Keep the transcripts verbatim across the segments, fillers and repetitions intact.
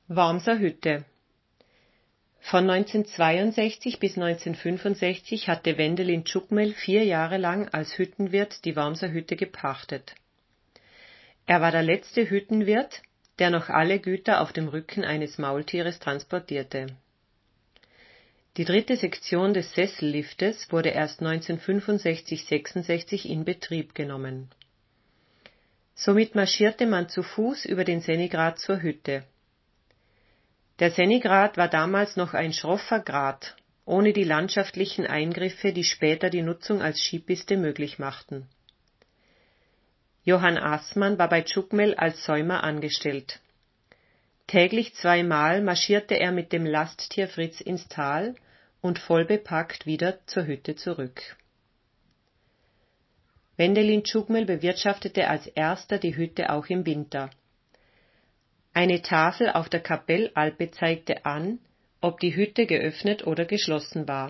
Wormser Hütte. Von neunzehnhundertzweiundsechzig bis neunzehnhundertfünfundsechzig hatte Wendelin Tschuckmel vier Jahre lang als Hüttenwirt die Wormser Hütte gepachtet. Er war der letzte Hüttenwirt, der noch alle Güter auf dem Rücken eines Maultieres transportierte. Die dritte Sektion des Sesselliftes wurde erst neunzehnhundertfünfundsechzig sechsundsechzig in Betrieb genommen. Somit marschierte man zu Fuß über den Sennigrat zur Hütte. Der Sennigrat war damals noch ein schroffer Grat, ohne die landschaftlichen Eingriffe, die später die Nutzung als Skipiste möglich machten. Johann Assmann war bei Tschuckmel als Säumer angestellt. Täglich zweimal marschierte er mit dem Lasttier Fritz ins Tal und vollbepackt wieder zur Hütte zurück. Wendelin Tschuckmel bewirtschaftete als erster die Hütte auch im Winter. Eine Tafel auf der Kapellalpe zeigte an, ob die Hütte geöffnet oder geschlossen war.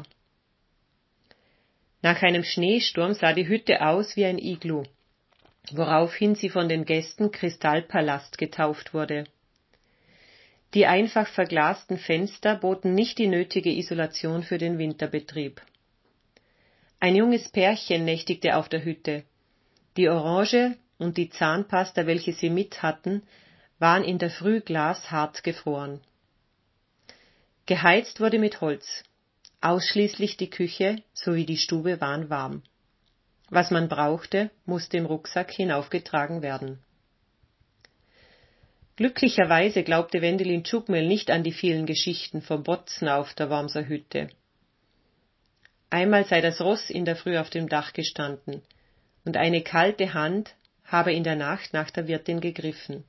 Nach einem Schneesturm sah die Hütte aus wie ein Iglu, woraufhin sie von den Gästen Kristallpalast getauft wurde. Die einfach verglasten Fenster boten nicht die nötige Isolation für den Winterbetrieb. Ein junges Pärchen nächtigte auf der Hütte. Die Orange und die Zahnpasta, welche sie mit hatten, waren in der Früh glashart gefroren. Geheizt wurde mit Holz. Ausschließlich die Küche sowie die Stube waren warm. Was man brauchte, musste im Rucksack hinaufgetragen werden. Glücklicherweise glaubte Wendelin Tschuckmel nicht an die vielen Geschichten vom Botzen auf der Wormser Hütte. Einmal sei das Ross in der Früh auf dem Dach gestanden, und eine kalte Hand habe in der Nacht nach der Wirtin gegriffen.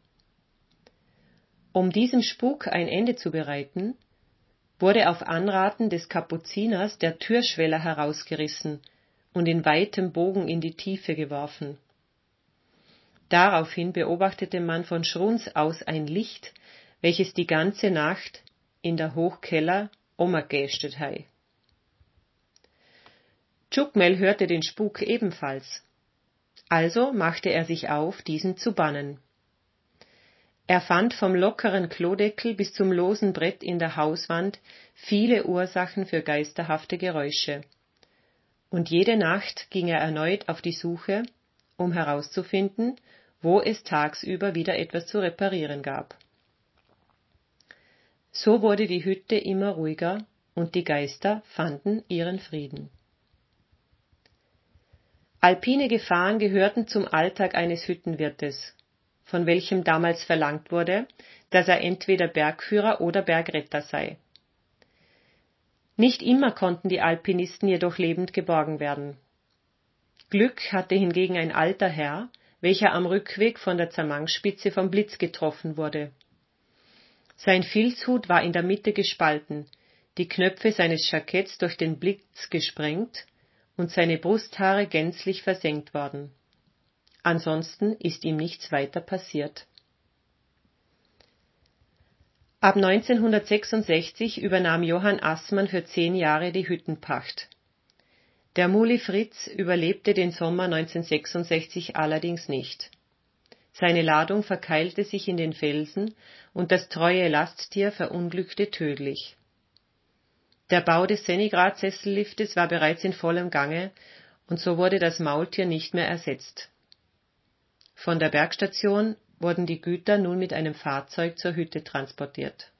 Um diesem Spuk ein Ende zu bereiten, wurde auf Anraten des Kapuziners der Türschweller herausgerissen und in weitem Bogen in die Tiefe geworfen. Daraufhin beobachtete man von Schruns aus ein Licht, welches die ganze Nacht in der Hochkeller ommergästet hei. Tschuckmel hörte den Spuk ebenfalls. Also machte er sich auf, diesen zu bannen. Er fand vom lockeren Klodeckel bis zum losen Brett in der Hauswand viele Ursachen für geisterhafte Geräusche. Und jede Nacht ging er erneut auf die Suche, um herauszufinden, wo es tagsüber wieder etwas zu reparieren gab. So wurde die Hütte immer ruhiger und die Geister fanden ihren Frieden. Alpine Gefahren gehörten zum Alltag eines Hüttenwirtes, von welchem damals verlangt wurde, dass er entweder Bergführer oder Bergretter sei. Nicht immer konnten die Alpinisten jedoch lebend geborgen werden. Glück hatte hingegen ein alter Herr, welcher am Rückweg von der Zermangsspitze vom Blitz getroffen wurde. Sein Filzhut war in der Mitte gespalten, die Knöpfe seines Jacketts durch den Blitz gesprengt und seine Brusthaare gänzlich versengt worden. Ansonsten ist ihm nichts weiter passiert. Ab neunzehnhundertsechsundsechzig übernahm Johann Assmann für zehn Jahre die Hüttenpacht. Der Muli Fritz überlebte den Sommer neunzehnhundertsechsundsechzig allerdings nicht. Seine Ladung verkeilte sich in den Felsen und das treue Lasttier verunglückte tödlich. Der Bau des Sennigrat-Sesselliftes war bereits in vollem Gange und so wurde das Maultier nicht mehr ersetzt. Von der Bergstation wurden die Güter nun mit einem Fahrzeug zur Hütte transportiert.